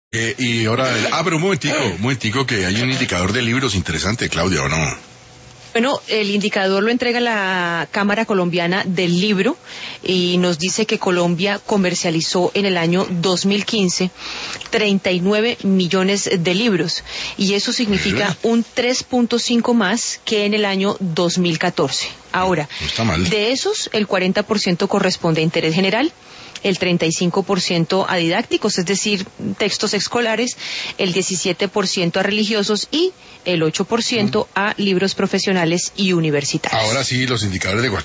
Y ahora, pero un momentico, que hay un indicador de libros interesante, Claudia, ¿o no? Bueno, el indicador lo entrega la Cámara Colombiana del Libro y nos dice que Colombia comercializó en el año 2015 39 millones de libros y eso significa un 3.5 más que en el año 2014. Ahora, No está mal. de esos, el 40% corresponde a interés general, el 35% a didácticos, es decir, textos escolares, el 17% a religiosos y el 8% a libros profesionales y universitarios. Ahora sí, los indicadores de